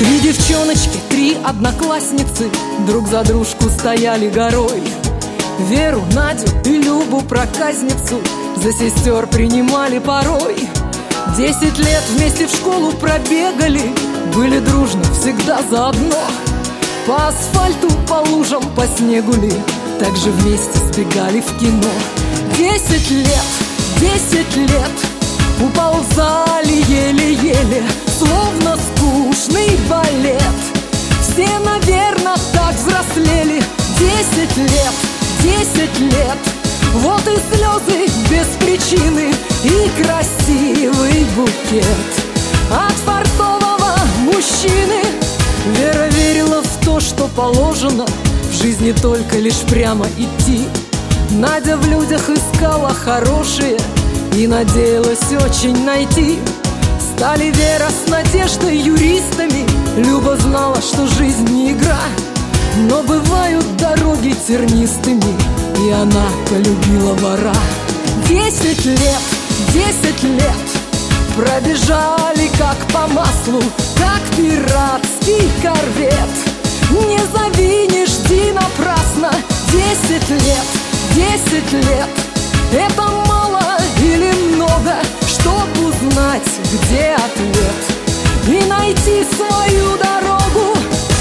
Три девчоночки, три одноклассницы друг за дружку стояли горой. Веру, Надю и Любу, проказницу, за сестер принимали порой. 10 лет вместе в школу пробегали, были дружны всегда заодно. По асфальту, по лужам, по снегу ли, также вместе сбегали в кино. 10 лет уползали еле-еле, словно скучный балет. Все, наверное, так взрослели. 10 лет, вот и слезы без причины, и красивый букет от фартового мужчины. Вера верила в то, что положено в жизни только лишь прямо идти. Надя в людях искала хорошее и надеялась очень найти. Стали Вера с Надеждой юристами. Люба знала, что жизнь не игра, но бывают дороги тернистыми, и она полюбила вора. 10 лет пробежали как по маслу, как пиратский корвет. Не зови, не жди напрасно. 10 лет, это мало или много, чтоб узнать, где ответ, и найти свою дорогу.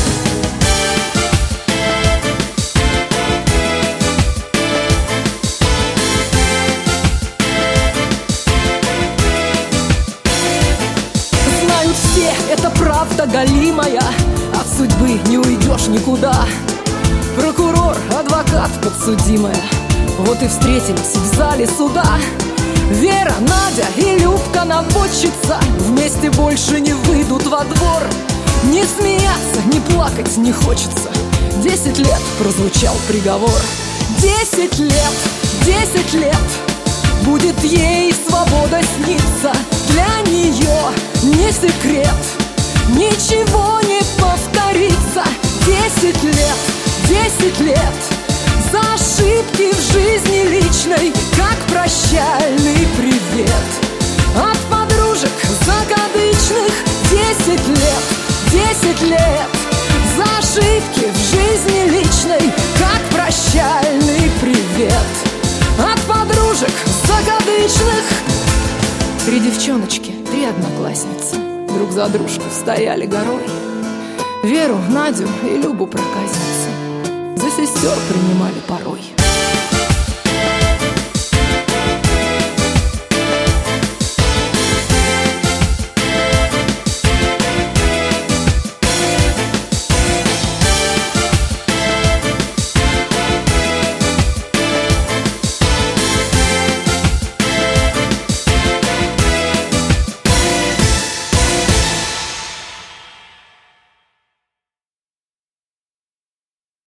Знают все, это правда голимая, от судьбы не уйдешь никуда. Прокурор, адвокат, подсудимая, вот и встретились в зале суда. Вера, Надя и Любка, наводчица, вместе больше не выйдут во двор. Не смеяться, не плакать не хочется. 10 лет прозвучал приговор. 10 лет будет ей свобода сниться. Для нее не секрет, ничего не повторится. 10 лет за ошибки в жизни личной, как прощальный привет от подружек закадычных. 10 лет за ошибки в жизни личной, как прощальный привет от подружек закадычных. Три девчоночки, три одноклассницы друг за дружку стояли горой. Веру, Надю и Любу, проказницу, за сестер принимали порой.